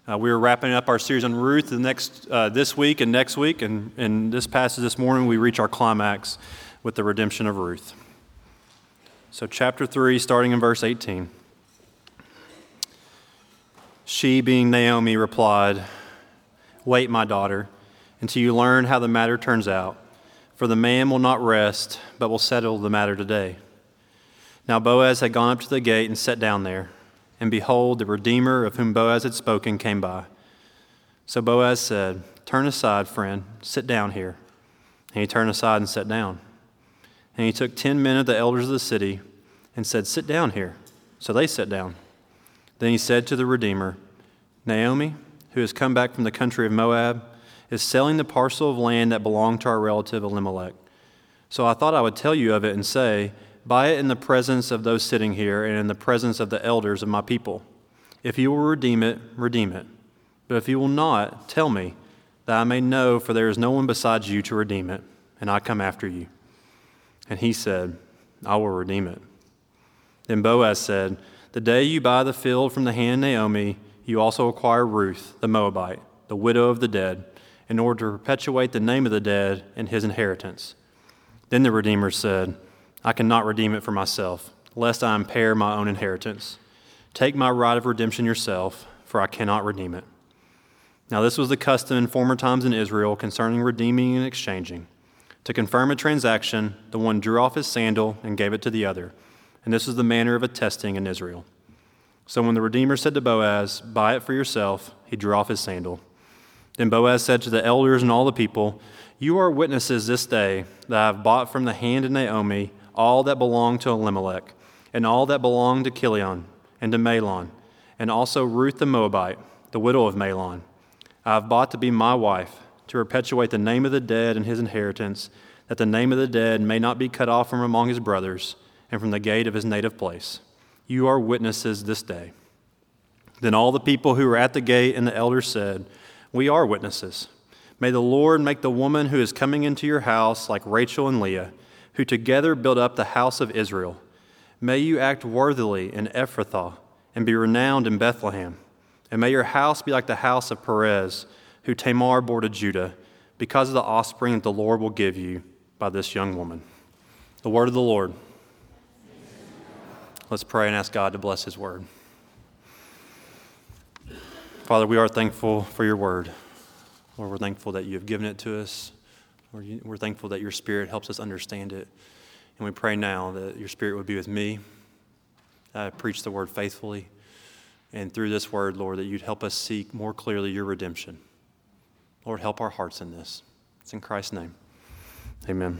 We are wrapping up our series on Ruth this week and next week, and in this passage this morning we reach our climax with the redemption of Ruth. So chapter 3, starting in verse 18. She, being Naomi, replied, "Wait, my daughter, until you learn how the matter turns out, for the man will not rest, but will settle the matter today." Now Boaz had gone up to the gate and sat down there. And behold, the Redeemer of whom Boaz had spoken came by. So Boaz said, "Turn aside, friend, sit down here." And he turned aside and sat down. And he took 10 men of the elders of the city and said, "Sit down here." So they sat down. Then he said to the Redeemer, "Naomi, who has come back from the country of Moab, is selling the parcel of land that belonged to our relative Elimelech. So I thought I would tell you of it and say, buy it in the presence of those sitting here and in the presence of the elders of my people. If you will redeem it, redeem it. But if you will not, tell me, that I may know, for there is no one besides you to redeem it, and I come after you." And he said, "I will redeem it." Then Boaz said, "The day you buy the field from the hand of Naomi, you also acquire Ruth, the Moabite, the widow of the dead, in order to perpetuate the name of the dead and his inheritance." Then the Redeemer said, "I cannot redeem it for myself, lest I impair my own inheritance. Take my right of redemption yourself, for I cannot redeem it." Now this was the custom in former times in Israel concerning redeeming and exchanging. To confirm a transaction, the one drew off his sandal and gave it to the other, and this was the manner of attesting in Israel. So when the Redeemer said to Boaz, "Buy it for yourself," he drew off his sandal. Then Boaz said to the elders and all the people, "You are witnesses this day that I have bought from the hand of Naomi all that belonged to Elimelech, and all that belonged to Chilion and to Mahlon, and also Ruth the Moabite, the widow of Mahlon. I have bought to be my wife, to perpetuate the name of the dead and his inheritance, that the name of the dead may not be cut off from among his brothers, and from the gate of his native place. You are witnesses this day." Then all the people who were at the gate and the elders said, "We are witnesses. May the Lord make the woman who is coming into your house like Rachel and Leah, who together built up the house of Israel. May you act worthily in Ephrathah and be renowned in Bethlehem. And may your house be like the house of Perez, who Tamar bore to Judah, because of the offspring that the Lord will give you by this young woman." The word of the Lord. Let's pray and ask God to bless his word. Father, we are thankful for your word. Lord, we're thankful that you have given it to us. We're thankful that your Spirit helps us understand it. And we pray now that your Spirit would be with me, that I preach the word faithfully. And through this word, Lord, that you'd help us seek more clearly your redemption. Lord, help our hearts in this. It's in Christ's name. Amen.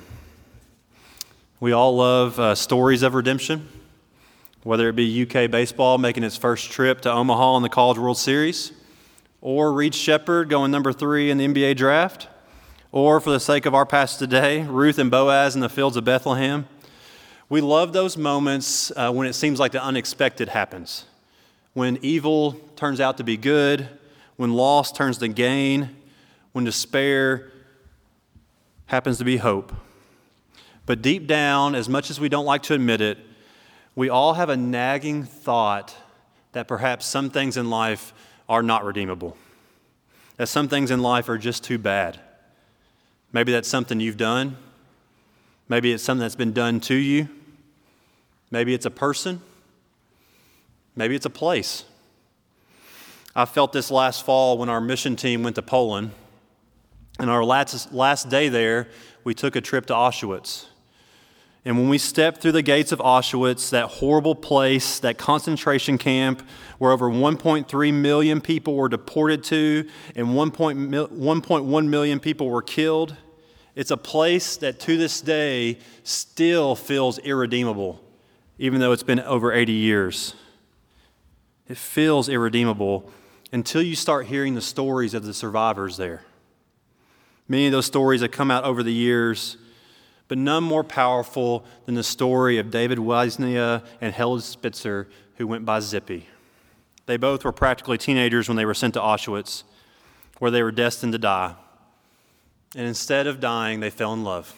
We all love stories of redemption, whether it be UK baseball making its first trip to Omaha in the College World Series, or Reed Shepherd going number 3 in the NBA draft, or, for the sake of our passage today, Ruth and Boaz in the fields of Bethlehem. We love those moments when it seems like the unexpected happens, when evil turns out to be good, when loss turns to gain, when despair happens to be hope. But deep down, as much as we don't like to admit it, we all have a nagging thought that perhaps some things in life are not redeemable, that some things in life are just too bad. Maybe that's something you've done. Maybe it's something that's been done to you. Maybe it's a person. Maybe it's a place. I felt this last fall when our mission team went to Poland. And our last day there, we took a trip to Auschwitz. And when we stepped through the gates of Auschwitz, that horrible place, that concentration camp where over 1.3 million people were deported to and 1.1 million people were killed, it's a place that to this day still feels irredeemable, even though it's been over 80 years. It feels irredeemable until you start hearing the stories of the survivors there. Many of those stories have come out over the years, but none more powerful than the story of David Wisnia and Helen Spitzer, who went by Zippy. They both were practically teenagers when they were sent to Auschwitz, where they were destined to die. And instead of dying, they fell in love.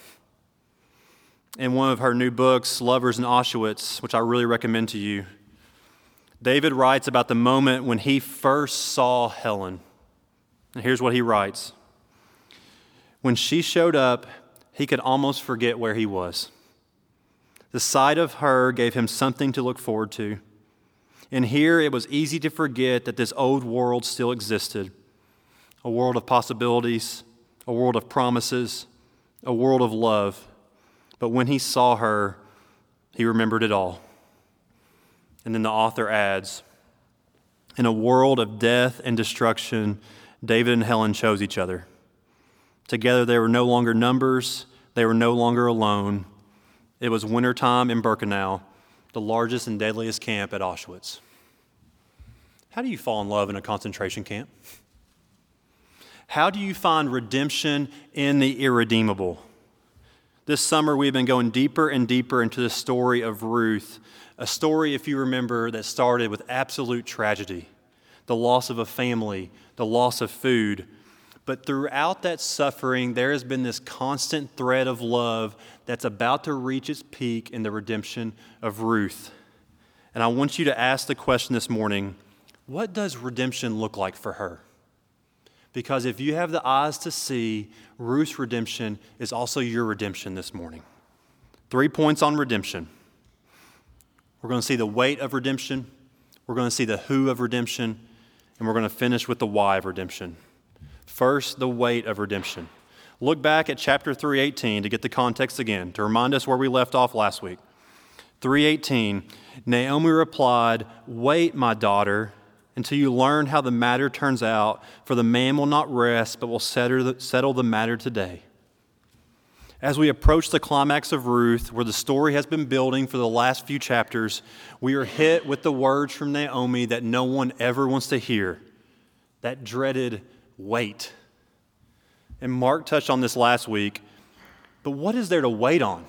In one of her new books, Lovers in Auschwitz, which I really recommend to you, David writes about the moment when he first saw Helen. And here's what he writes. When she showed up, he could almost forget where he was. The sight of her gave him something to look forward to. And here it was easy to forget that this old world still existed. A world of possibilities, a world of promises, a world of love. But when he saw her, he remembered it all. And then the author adds, in a world of death and destruction, David and Helen chose each other. Together they were no longer numbers, they were no longer alone. It was wintertime in Birkenau, the largest and deadliest camp at Auschwitz. How do you fall in love in a concentration camp? How do you find redemption in the irredeemable? This summer we've been going deeper and deeper into the story of Ruth, a story, if you remember, that started with absolute tragedy, the loss of a family, the loss of food. But throughout that suffering, there has been this constant thread of love that's about to reach its peak in the redemption of Ruth. And I want you to ask the question this morning, what does redemption look like for her? Because if you have the eyes to see, Ruth's redemption is also your redemption this morning. 3 points on redemption. We're going to see the weight of redemption, we're going to see the who of redemption, and we're going to finish with the why of redemption. First, the weight of redemption. Look back at chapter 3:18 to get the context again, to remind us where we left off last week. 3:18, Naomi replied, "Wait, my daughter, until you learn how the matter turns out, for the man will not rest, but will settle the matter today." As we approach the climax of Ruth, where the story has been building for the last few chapters, we are hit with the words from Naomi that no one ever wants to hear, that dreaded wait. And Mark touched on this last week, but what is there to wait on?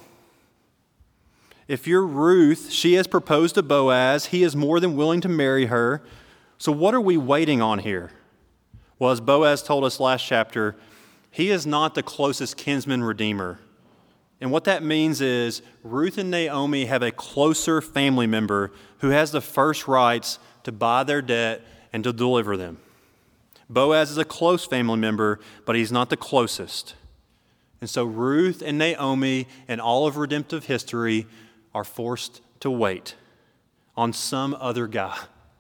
If you're Ruth, she has proposed to Boaz. He is more than willing to marry her. So what are we waiting on here? Well, as Boaz told us last chapter, he is not the closest kinsman redeemer. And what that means is Ruth and Naomi have a closer family member who has the first rights to buy their debt and to deliver them. Boaz is a close family member, but he's not the closest. And so Ruth and Naomi and all of redemptive history are forced to wait on some other guy.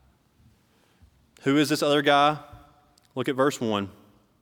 Who is this other guy? Look at verse 1.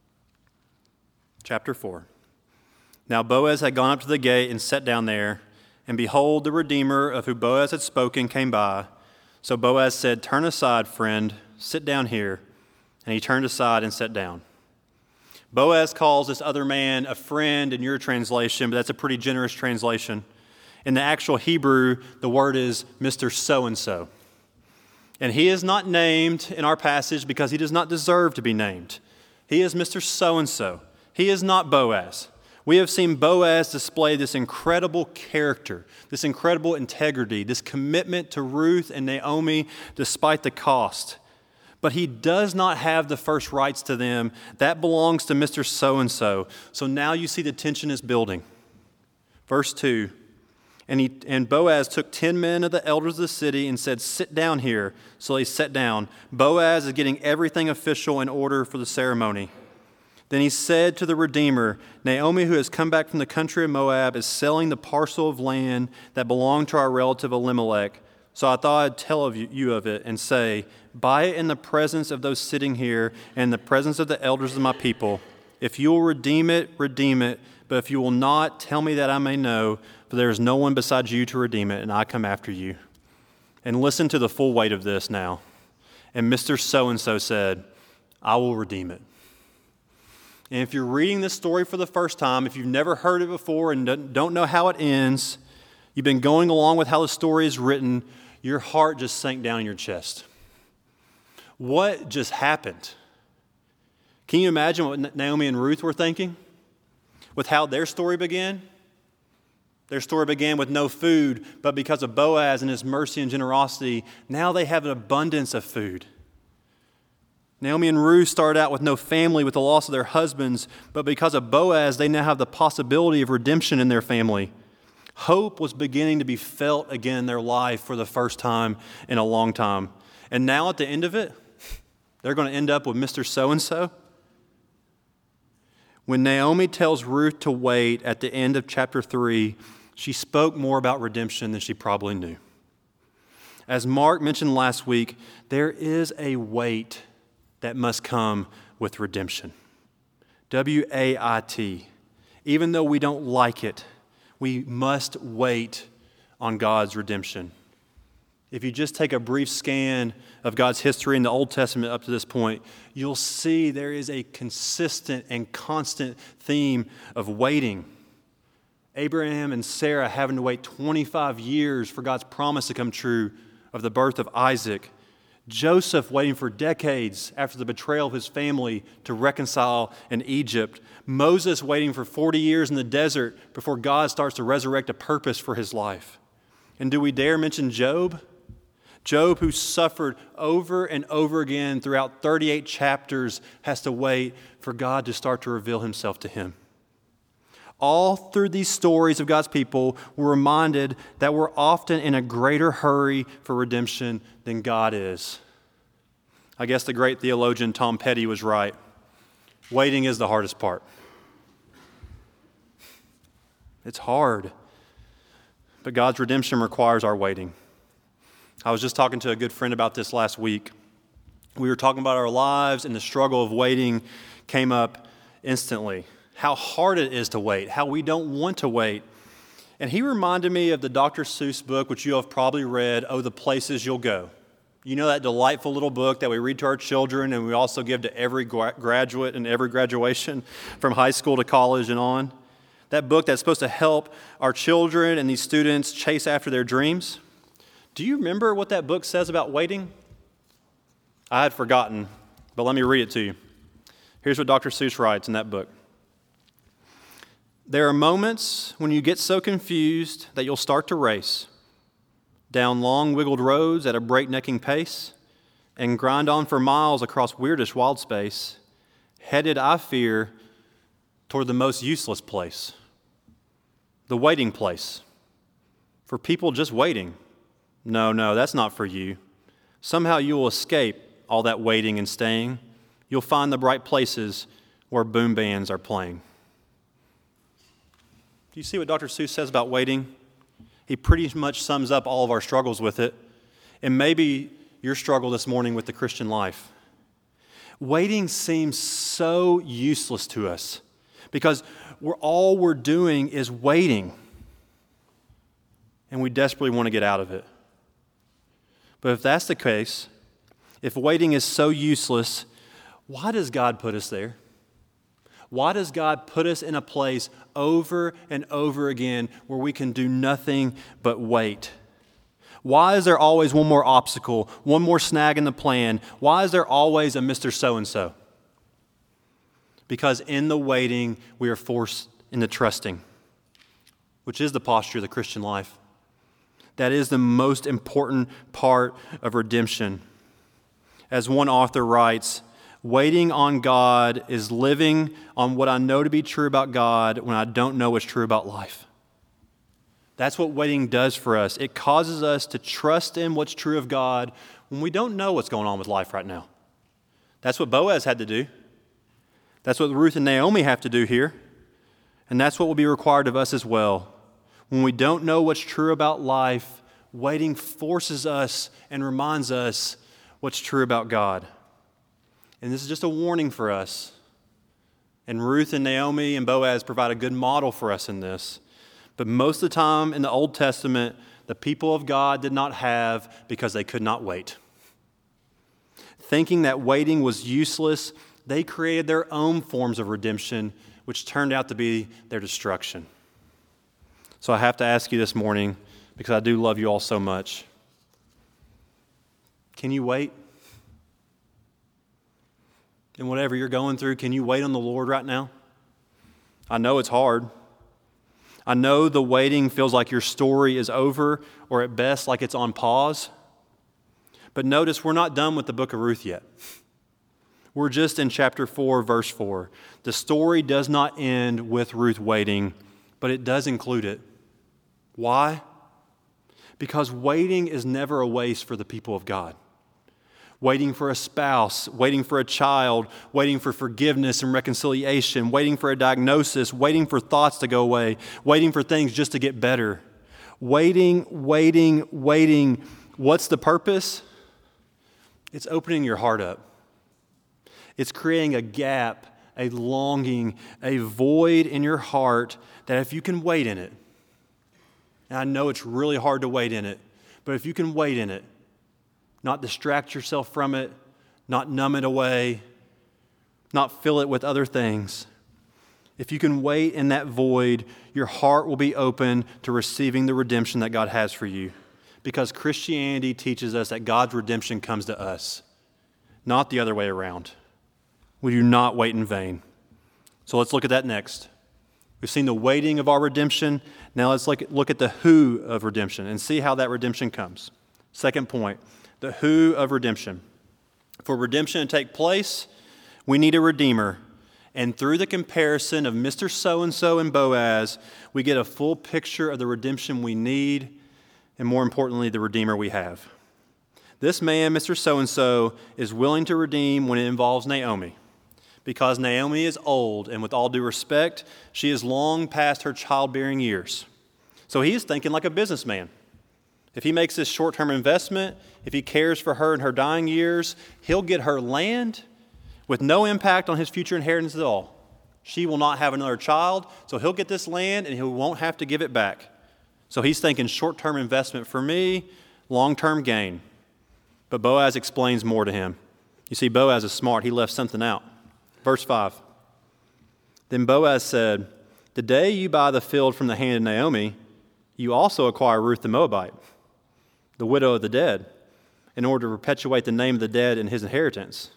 Chapter 4. Now Boaz had gone up to the gate and sat down there, and behold, the Redeemer of whom Boaz had spoken came by. So Boaz said, "Turn aside, friend, sit down here." And he turned aside and sat down. Boaz calls this other man a friend in your translation, but that's a pretty generous translation. In the actual Hebrew, the word is Mr. So-and-so. And he is not named in our passage because he does not deserve to be named. He is Mr. So-and-so. He is not Boaz. We have seen Boaz display this incredible character, this incredible integrity, this commitment to Ruth and Naomi despite the cost. But he does not have the first rights to them. That belongs to Mr. So-and-so. So now you see the tension is building. Verse 2, and Boaz took 10 men of the elders of the city and said, "Sit down here." So they sat down. Boaz is getting everything official in order for the ceremony. Then he said to the Redeemer, "Naomi, who has come back from the country of Moab, is selling the parcel of land that belonged to our relative Elimelech. So I thought I'd tell you of it and say, buy it in the presence of those sitting here and in the presence of the elders of my people. If you will redeem it, redeem it. But if you will not, tell me that I may know, for there is no one besides you to redeem it, and I come after you." And listen to the full weight of this now. And Mr. So-and-so said, "I will redeem it." And if you're reading this story for the first time, if you've never heard it before and don't know how it ends, you've been going along with how the story is written, your heart just sank down in your chest. What just happened? Can you imagine what Naomi and Ruth were thinking with how their story began? Their story began with no food, but because of Boaz and his mercy and generosity, now they have an abundance of food. Naomi and Ruth started out with no family, with the loss of their husbands, but because of Boaz, they now have the possibility of redemption in their family. Hope was beginning to be felt again in their life for the first time in a long time. And now at the end of it, they're going to end up with Mr. So-and-so. When Naomi tells Ruth to wait at the end of chapter 3, she spoke more about redemption than she probably knew. As Mark mentioned last week, there is a wait that must come with redemption. W-A-I-T. Even though we don't like it, we must wait on God's redemption. If you just take a brief scan of God's history in the Old Testament up to this point, you'll see there is a consistent and constant theme of waiting. Abraham and Sarah having to wait 25 years for God's promise to come true of the birth of Isaac. Joseph waiting for decades after the betrayal of his family to reconcile in Egypt. Moses waiting for 40 years in the desert before God starts to resurrect a purpose for his life. And do we dare mention Job? Job, who suffered over and over again throughout 38 chapters, has to wait for God to start to reveal himself to him. All through these stories of God's people, we're reminded that we're often in a greater hurry for redemption than God is. I guess the great theologian Tom Petty was right. Waiting is the hardest part. It's hard. But God's redemption requires our waiting. I was just talking to a good friend about this last week. We were talking about our lives, and the struggle of waiting came up instantly. How hard it is to wait, how we don't want to wait. And he reminded me of the Dr. Seuss book, which you have probably read, Oh, the Places You'll Go. You know that delightful little book that we read to our children and we also give to every graduate and every graduation from high school to college and on? That book that's supposed to help our children and these students chase after their dreams. Do you remember what that book says about waiting? I had forgotten, but let me read it to you. Here's what Dr. Seuss writes in that book. There are moments when you get so confused that you'll start to race down long wiggled roads at a breaknecking pace and grind on for miles across weirdish wild space, headed, I fear, toward the most useless place, the waiting place, for people just waiting. No, that's not for you. Somehow you will escape all that waiting and staying. You'll find the bright places where boom bands are playing. Do you see what Dr. Seuss says about waiting? He pretty much sums up all of our struggles with it. And maybe your struggle this morning with the Christian life. Waiting seems so useless to us because all we're doing is waiting. And we desperately want to get out of it. But if that's the case, if waiting is so useless, why does God put us there? Why does God put us in a place over and over again where we can do nothing but wait? Why is there always one more obstacle, one more snag in the plan? Why is there always a Mr. So-and-so? Because in the waiting, we are forced into trusting, which is the posture of the Christian life. That is the most important part of redemption. As one author writes, waiting on God is living on what I know to be true about God when I don't know what's true about life. That's what waiting does for us. It causes us to trust in what's true of God when we don't know what's going on with life right now. That's what Boaz had to do. That's what Ruth and Naomi have to do here. And that's what will be required of us as well. When we don't know what's true about life, waiting forces us and reminds us what's true about God. And this is just a warning for us. And Ruth and Naomi and Boaz provide a good model for us in this. But most of the time in the Old Testament, the people of God did not have because they could not wait. Thinking that waiting was useless, they created their own forms of redemption, which turned out to be their destruction. So I have to ask you this morning, because I do love you all so much. Can you wait? And whatever you're going through, can you wait on the Lord right now? I know it's hard. I know the waiting feels like your story is over, or at best like it's on pause. But notice we're not done with the book of Ruth yet. We're just in chapter 4, verse 4. The story does not end with Ruth waiting, but it does include it. Why? Because waiting is never a waste for the people of God. waiting for a spouse, waiting for a child, waiting for forgiveness and reconciliation, waiting for a diagnosis, waiting for thoughts to go away, waiting for things just to get better. Waiting. What's the purpose? It's opening your heart up. It's creating a gap, a longing, a void in your heart that if you can wait in it, and I know it's really hard to wait in it, but if you can wait in it, not distract yourself from it, not numb it away, not fill it with other things. If you can wait in that void, your heart will be open to receiving the redemption that God has for you. Because Christianity teaches us that God's redemption comes to us, not the other way around. We do not wait in vain. So let's look at that next. We've seen the waiting of our redemption. Now let's look at the who of redemption and see how that redemption comes. Second point, the who of redemption. For redemption to take place, we need a redeemer. And through the comparison of Mr. So-and-so and Boaz, we get a full picture of the redemption we need, and more importantly, the redeemer we have. This man, Mr. So-and-so, is willing to redeem when it involves Naomi. Because Naomi is old, and with all due respect, she is long past her childbearing years. So he is thinking like a businessman. If he makes this short-term investment, if he cares for her in her dying years, he'll get her land with no impact on his future inheritance at all. She will not have another child, so he'll get this land and he won't have to give it back. So he's thinking short-term investment for me, long-term gain. But Boaz explains more to him. You see, Boaz is smart. He left something out. Verse 5. Then Boaz said, "The day you buy the field from the hand of Naomi, you also acquire Ruth the Moabite, the widow of the dead, in order to perpetuate the name of the dead in his inheritance."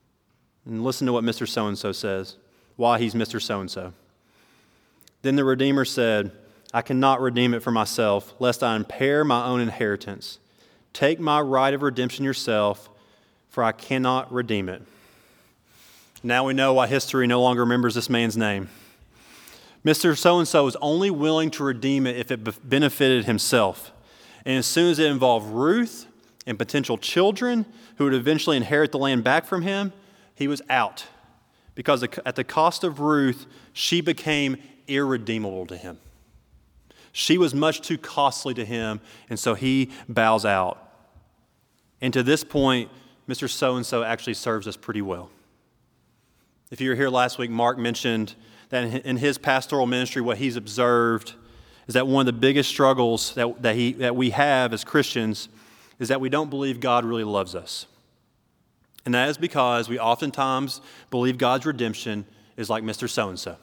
And listen to what Mr. So-and-so says, why he's Mr. So-and-so. Then the Redeemer said, "I cannot redeem it for myself, lest I impair my own inheritance. Take my right of redemption yourself, for I cannot redeem it." Now we know why history no longer remembers this man's name. Mr. So-and-so was only willing to redeem it if it benefited himself. And as soon as it involved Ruth and potential children who would eventually inherit the land back from him, he was out. Because at the cost of Ruth, she became irredeemable to him. She was much too costly to him, and so he bows out. And to this point, Mr. So-and-so actually serves us pretty well. If you were here last week, Mark mentioned that in his pastoral ministry, what he's observed is that one of the biggest struggles that we have as Christians is that we don't believe God really loves us. And that is because we oftentimes believe God's redemption is like Mr. So-and-so.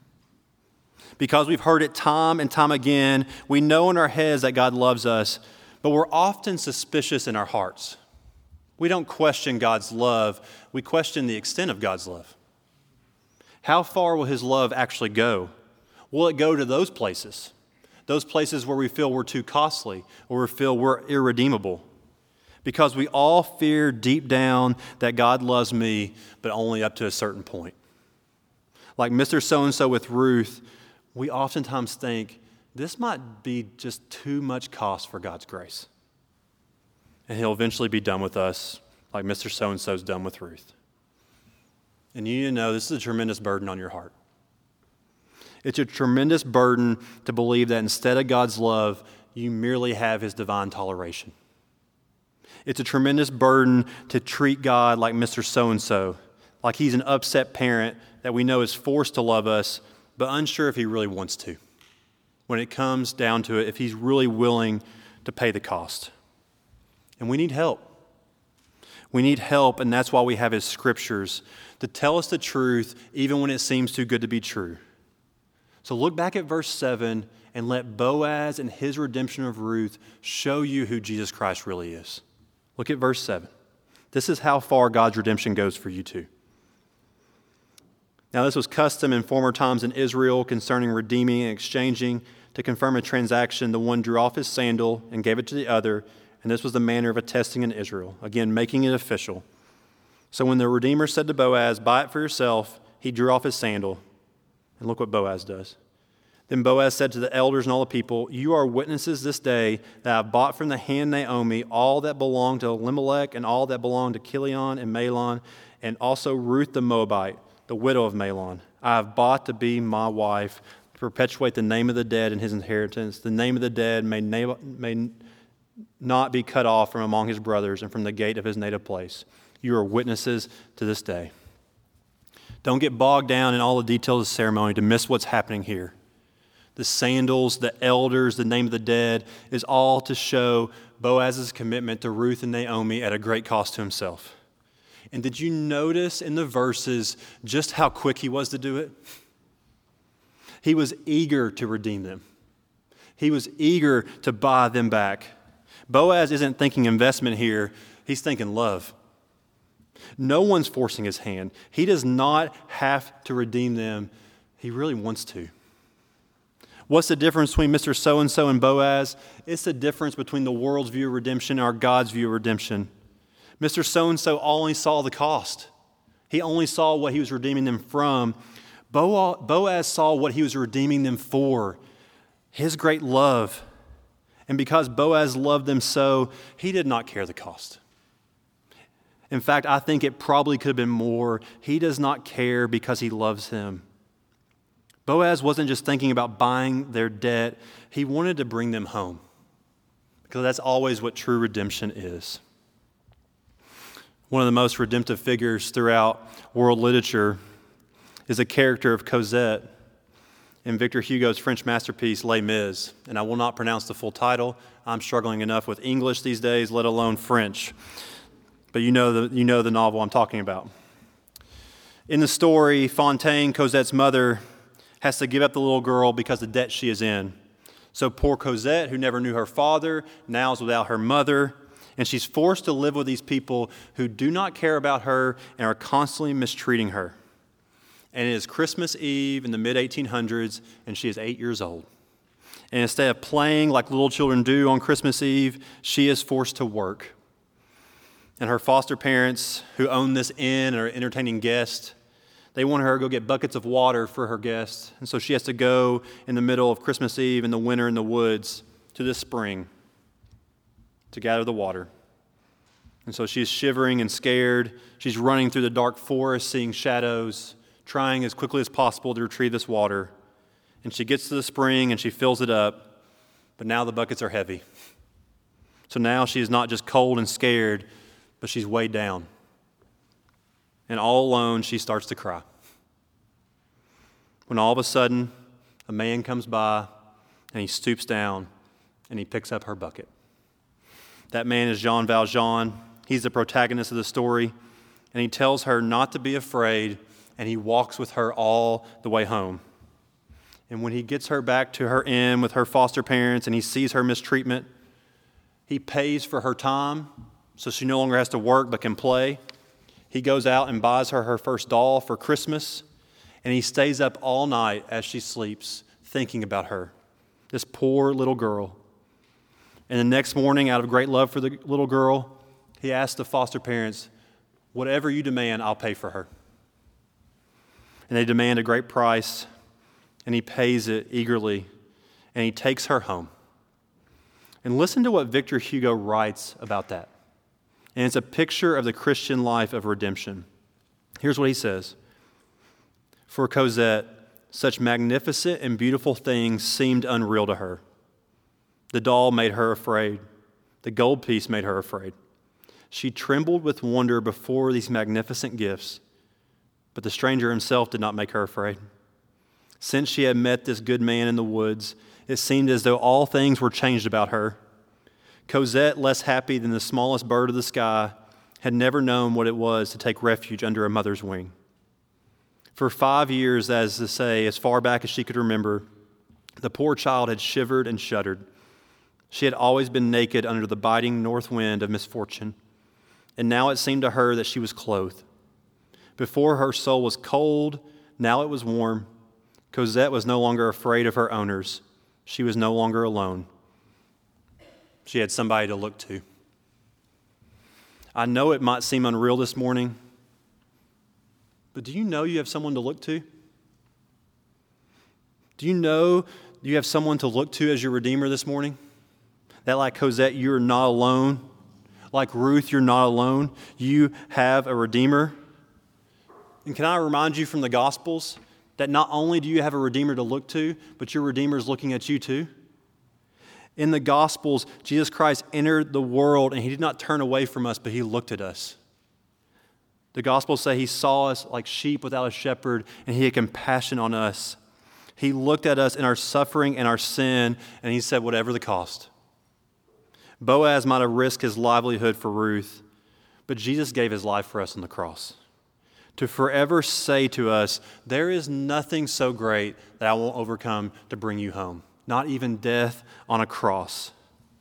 Because we've heard it time and time again, we know in our heads that God loves us, but we're often suspicious in our hearts. We don't question God's love, we question the extent of God's love. How far will his love actually go? Will it go to those places where we feel we're too costly or we feel we're irredeemable? Because we all fear deep down that God loves me, but only up to a certain point. Like Mr. So-and-so with Ruth, we oftentimes think this might be just too much cost for God's grace. And he'll eventually be done with us like Mr. So-and-so's done with Ruth. And you need to know this is a tremendous burden on your heart. It's a tremendous burden to believe that instead of God's love, you merely have his divine toleration. It's a tremendous burden to treat God like Mr. So-and-so, like he's an upset parent that we know is forced to love us, but unsure if he really wants to. When it comes down to it, if he's really willing to pay the cost. And we need help. We need help, and that's why we have his scriptures to tell us the truth even when it seems too good to be true. So look back at verse 7 and let Boaz and his redemption of Ruth show you who Jesus Christ really is. Look at verse 7. This is how far God's redemption goes for you too. Now this was custom in former times in Israel concerning redeeming and exchanging. To confirm a transaction, the one drew off his sandal and gave it to the other, and this was the manner of attesting in Israel, again making it official. So when the Redeemer said to Boaz, "Buy it for yourself," he drew off his sandal. And look what Boaz does. Then Boaz said to the elders and all the people, "You are witnesses this day that I have bought from the hand Naomi all that belonged to Elimelech and all that belonged to Chilion and Mahlon, and also Ruth the Moabite, the widow of Mahlon. I have bought to be my wife, to perpetuate the name of the dead and his inheritance. The name of the dead may not be cut off from among his brothers and from the gate of his native place. You are witnesses to this day." Don't get bogged down in all the details of the ceremony to miss what's happening here. The sandals, the elders, the name of the dead is all to show Boaz's commitment to Ruth and Naomi at a great cost to himself. And did you notice in the verses just how quick he was to do it? He was eager to redeem them. He was eager to buy them back. Boaz isn't thinking investment here. He's thinking love. No one's forcing his hand. He does not have to redeem them. He really wants to. What's the difference between Mr. So-and-so and Boaz? It's the difference between the world's view of redemption and our God's view of redemption. Mr. So-and-so only saw the cost. He only saw what he was redeeming them from. Boaz saw what he was redeeming them for, his great love. And because Boaz loved them so, he did not care the cost. In fact, I think it probably could have been more. He does not care because he loves him. Boaz wasn't just thinking about buying their debt. He wanted to bring them home, because that's always what true redemption is. One of the most redemptive figures throughout world literature is the character of Cosette in Victor Hugo's French masterpiece, Les Mis. And I will not pronounce the full title. I'm struggling enough with English these days, let alone French. But you know the novel I'm talking about. In the story, Fontaine, Cosette's mother, has to give up the little girl because of the debt she is in. So poor Cosette, who never knew her father, now is without her mother, and she's forced to live with these people who do not care about her and are constantly mistreating her. And it is Christmas Eve in the mid-1800s, and she is 8 years old. And instead of playing like little children do on Christmas Eve, she is forced to work. And her foster parents, who own this inn and are entertaining guests, they want her to go get buckets of water for her guests. And so she has to go in the middle of Christmas Eve in the winter in the woods to this spring to gather the water. And so she's shivering and scared. She's running through the dark forest, seeing shadows, trying as quickly as possible to retrieve this water. And she gets to the spring and she fills it up, but now the buckets are heavy. So now she is not just cold and scared, but she's weighed down. And all alone, she starts to cry. When all of a sudden, a man comes by and he stoops down and he picks up her bucket. That man is Jean Valjean. He's the protagonist of the story. And he tells her not to be afraid, and he walks with her all the way home. And when he gets her back to her inn with her foster parents and he sees her mistreatment, he pays for her time so she no longer has to work but can play. He goes out and buys her first doll for Christmas, and he stays up all night as she sleeps thinking about her, this poor little girl. And the next morning, out of great love for the little girl, he asks the foster parents, "Whatever you demand, I'll pay for her." And they demand a great price, and he pays it eagerly, and he takes her home. And listen to what Victor Hugo writes about that. And it's a picture of the Christian life of redemption. Here's what he says. For Cosette, such magnificent and beautiful things seemed unreal to her. The doll made her afraid. The gold piece made her afraid. She trembled with wonder before these magnificent gifts, but the stranger himself did not make her afraid. Since she had met this good man in the woods, it seemed as though all things were changed about her. Cosette, less happy than the smallest bird of the sky, had never known what it was to take refuge under a mother's wing. For 5 years, that is to say, as far back as she could remember, the poor child had shivered and shuddered. She had always been naked under the biting north wind of misfortune, and now it seemed to her that she was clothed. Before her soul was cold, now it was warm. Cosette was no longer afraid of her owners. She was no longer alone. She had somebody to look to. I know it might seem unreal this morning, but do you know you have someone to look to? Do you know you have someone to look to as your Redeemer this morning? That like Cosette, you're not alone. Like Ruth, you're not alone. You have a Redeemer. And can I remind you from the Gospels that not only do you have a Redeemer to look to, but your Redeemer is looking at you too? In the Gospels, Jesus Christ entered the world and he did not turn away from us, but he looked at us. The Gospels say he saw us like sheep without a shepherd and he had compassion on us. He looked at us in our suffering and our sin and he said, whatever the cost. Boaz might have risked his livelihood for Ruth, but Jesus gave his life for us on the cross to forever say to us, there is nothing so great that I won't overcome to bring you home. Not even death on a cross.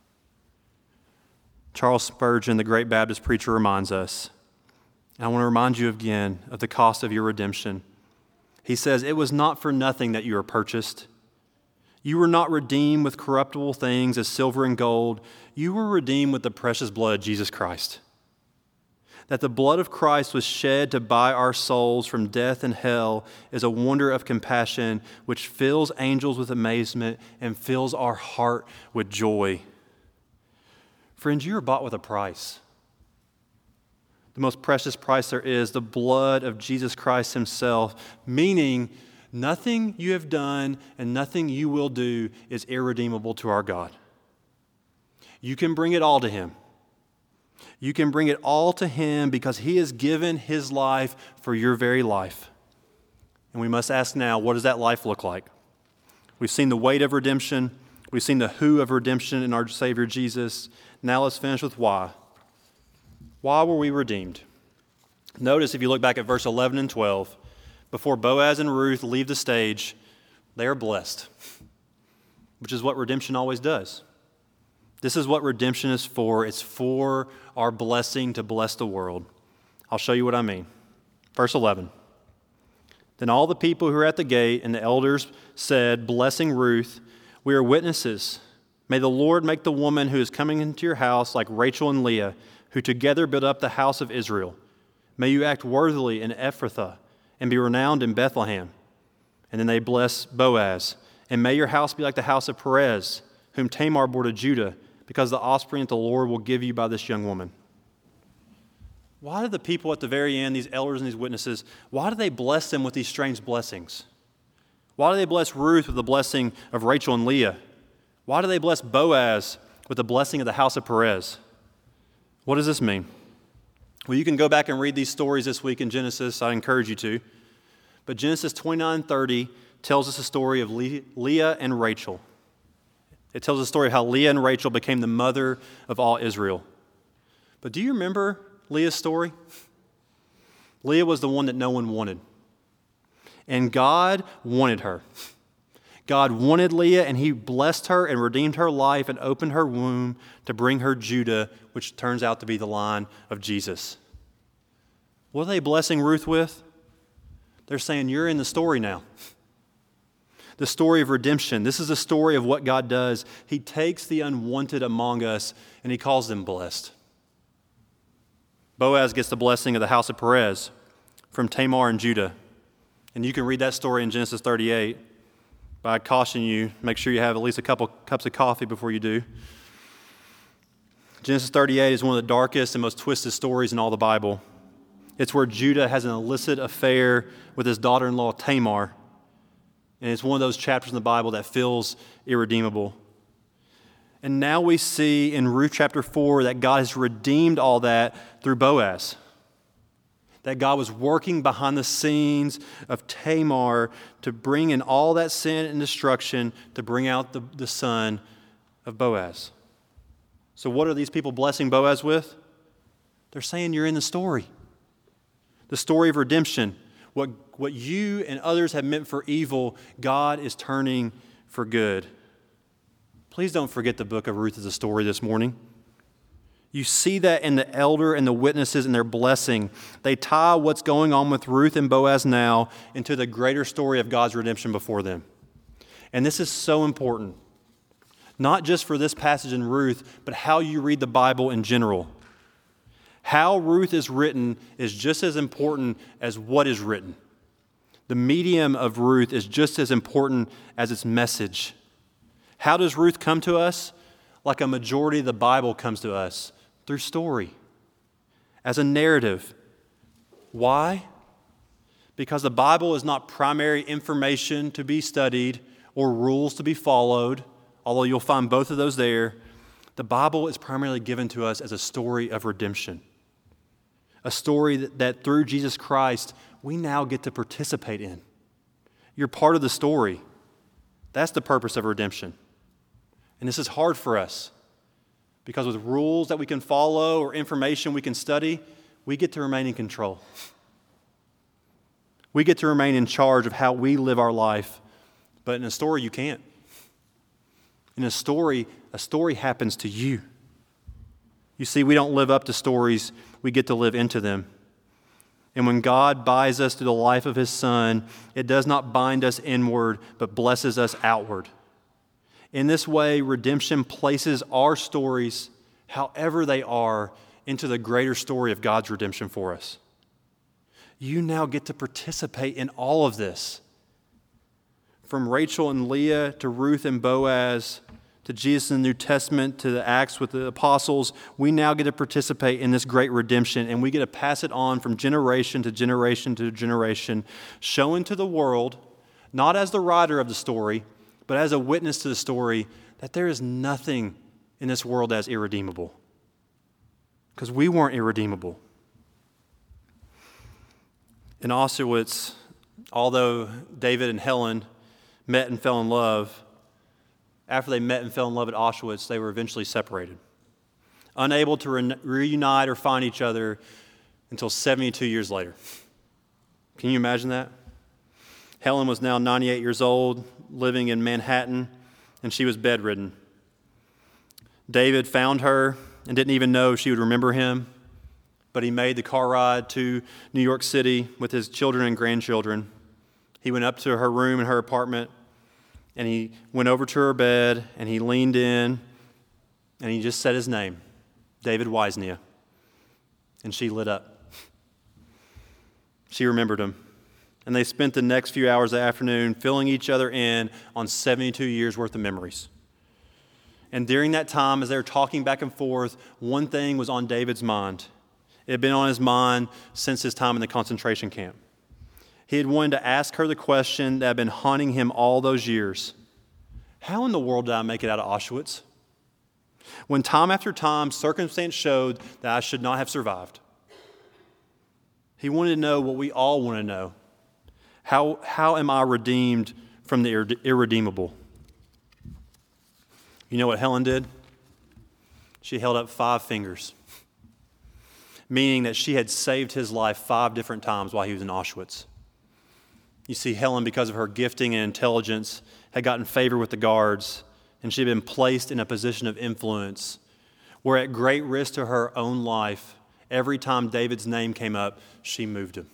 Charles Spurgeon, the great Baptist preacher, reminds us, and I want to remind you again of the cost of your redemption. He says, it was not for nothing that you were purchased. You were not redeemed with corruptible things as silver and gold. You were redeemed with the precious blood of Jesus Christ. That the blood of Christ was shed to buy our souls from death and hell is a wonder of compassion which fills angels with amazement and fills our heart with joy. Friends, you are bought with a price. The most precious price there is, the blood of Jesus Christ himself, meaning nothing you have done and nothing you will do is irredeemable to our God. You can bring it all to him. You can bring it all to him because he has given his life for your very life. And we must ask now, what does that life look like? We've seen the weight of redemption. We've seen the who of redemption in our Savior Jesus. Now let's finish with why. Why were we redeemed? Notice if you look back at verse 11 and 12, before Boaz and Ruth leave the stage, they are blessed, which is what redemption always does. This is what redemption is for. It's for our blessing to bless the world. I'll show you what I mean. Verse 11. Then all the people who were at the gate and the elders said, blessing Ruth, we are witnesses. May the Lord make the woman who is coming into your house like Rachel and Leah, who together built up the house of Israel. May you act worthily in Ephrathah and be renowned in Bethlehem. And then they bless Boaz. And may your house be like the house of Perez, whom Tamar bore to Judah, because the offspring that the Lord will give you by this young woman. Why do the people at the very end, these elders and these witnesses, why do they bless them with these strange blessings? Why do they bless Ruth with the blessing of Rachel and Leah? Why do they bless Boaz with the blessing of the house of Perez? What does this mean? Well, you can go back and read these stories this week in Genesis. I encourage you to. But Genesis 29:30 tells us a story of Leah and Rachel. It tells the story of how Leah and Rachel became the mother of all Israel. But do you remember Leah's story? Leah was the one that no one wanted. And God wanted her. God wanted Leah, and he blessed her and redeemed her life and opened her womb to bring her Judah, which turns out to be the line of Jesus. What are they blessing Ruth with? They're saying, you're in the story now. The story of redemption. This is the story of what God does. He takes the unwanted among us and he calls them blessed. Boaz gets the blessing of the house of Perez from Tamar and Judah. And you can read that story in Genesis 38. But I caution you, make sure you have at least a couple cups of coffee before you do. Genesis 38 is one of the darkest and most twisted stories in all the Bible. It's where Judah has an illicit affair with his daughter-in-law Tamar. And it's one of those chapters in the Bible that feels irredeemable. And now we see in Ruth chapter 4 that God has redeemed all that through Boaz. That God was working behind the scenes of Tamar to bring in all that sin and destruction to bring out the son of Boaz. So what are these people blessing Boaz with? They're saying you're in the story. The story of redemption. What you and others have meant for evil, God is turning for good. Please don't forget the book of Ruth as a story this morning. You see that in the elder and the witnesses and their blessing. They tie what's going on with Ruth and Boaz now into the greater story of God's redemption before them. And this is so important, not just for this passage in Ruth, but how you read the Bible in general. How Ruth is written is just as important as what is written. The medium of Ruth is just as important as its message. How does Ruth come to us? Like a majority of the Bible comes to us, through story, as a narrative. Why? Because the Bible is not primary information to be studied or rules to be followed, although you'll find both of those there. The Bible is primarily given to us as a story of redemption. A story that through Jesus Christ, we now get to participate in. You're part of the story. That's the purpose of redemption. And this is hard for us because with rules that we can follow or information we can study, we get to remain in control. We get to remain in charge of how we live our life. But in a story, you can't. In a story happens to you. You see, we don't live up to stories, we get to live into them. And when God buys us through the life of His Son, it does not bind us inward, but blesses us outward. In this way, redemption places our stories, however they are, into the greater story of God's redemption for us. You now get to participate in all of this. From Rachel and Leah to Ruth and Boaz, to Jesus in the New Testament, to the Acts with the apostles, we now get to participate in this great redemption, and we get to pass it on from generation to generation to generation, showing to the world, not as the writer of the story, but as a witness to the story, that there is nothing in this world as irredeemable. Because we weren't irredeemable. In Auschwitz, although David and Helen met and fell in love, after they met and fell in love at Auschwitz, they were eventually separated, unable to reunite or find each other until 72 years later. Can you imagine that? Helen was now 98 years old, living in Manhattan, and she was bedridden. David found her and didn't even know she would remember him, but he made the car ride to New York City with his children and grandchildren. He went up to her room in her apartment, and he went over to her bed, and he leaned in, and he just said his name, David Wisnia. And she lit up. She remembered him. And they spent the next few hours of the afternoon filling each other in on 72 years' worth of memories. And during that time, as they were talking back and forth, one thing was on David's mind. It had been on his mind since his time in the concentration camp. He had wanted to ask her the question that had been haunting him all those years. How in the world did I make it out of Auschwitz? When time after time, circumstance showed that I should not have survived. He wanted to know what we all want to know. How am I redeemed from the irredeemable? You know what Helen did? She held up 5 fingers, meaning that she had saved his life 5 different times while he was in Auschwitz. You see, Helen, because of her gifting and intelligence, had gotten favor with the guards, and she had been placed in a position of influence where, at great risk to her own life, every time David's name came up, she moved him.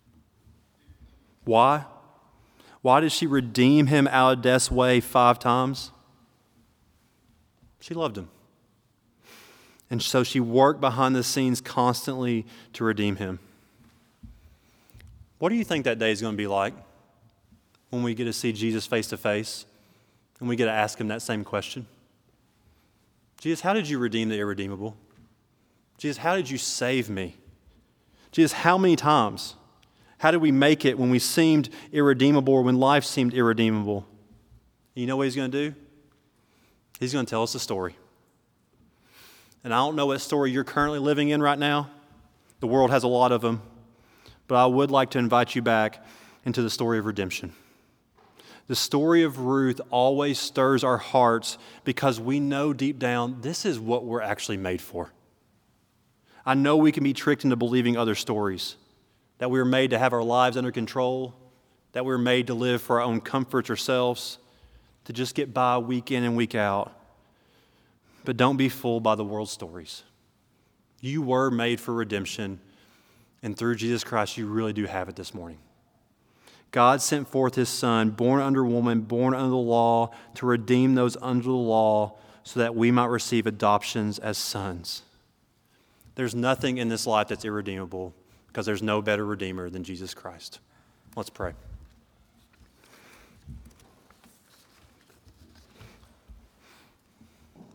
Why? Why did she redeem him out of death's way 5 times? She loved him. And so she worked behind the scenes constantly to redeem him. What do you think that day is going to be like when we get to see Jesus face to face and we get to ask him that same question? Jesus, how did you redeem the irredeemable? Jesus, how did you save me? Jesus, how many times? How did we make it when we seemed irredeemable or when life seemed irredeemable? You know what he's going to do? He's going to tell us a story. And I don't know what story you're currently living in right now. The world has a lot of them. But I would like to invite you back into the story of redemption. The story of Ruth always stirs our hearts because we know deep down this is what we're actually made for. I know we can be tricked into believing other stories, that we were made to have our lives under control, that we were made to live for our own comforts ourselves, to just get by week in and week out. But don't be fooled by the world's stories. You were made for redemption, and through Jesus Christ, you really do have it this morning. God sent forth his Son, born under woman, born under the law, to redeem those under the law so that we might receive adoptions as sons. There's nothing in this life that's irredeemable because there's no better Redeemer than Jesus Christ. Let's pray.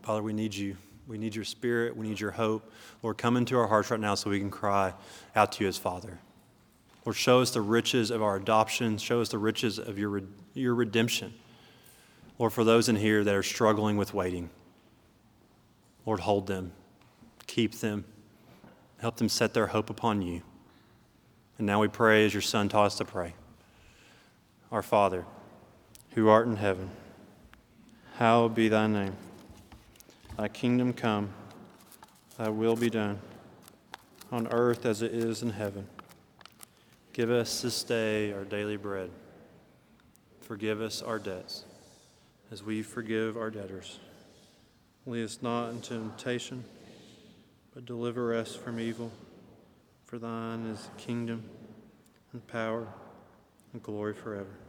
Father, we need you. We need your spirit. We need your hope. Lord, come into our hearts right now so we can cry out to you as Father. Lord, show us the riches of our adoption. Show us the riches of your redemption. Lord, for those in here that are struggling with waiting, Lord, hold them, keep them, help them set their hope upon you. And now we pray as your Son taught us to pray. Our Father, who art in heaven, hallowed be thy name. Thy kingdom come, thy will be done, on earth as it is in heaven. Give us this day our daily bread. Forgive us our debts, as we forgive our debtors. Lead us not into temptation, but deliver us from evil. For thine is the kingdom and power and glory forever.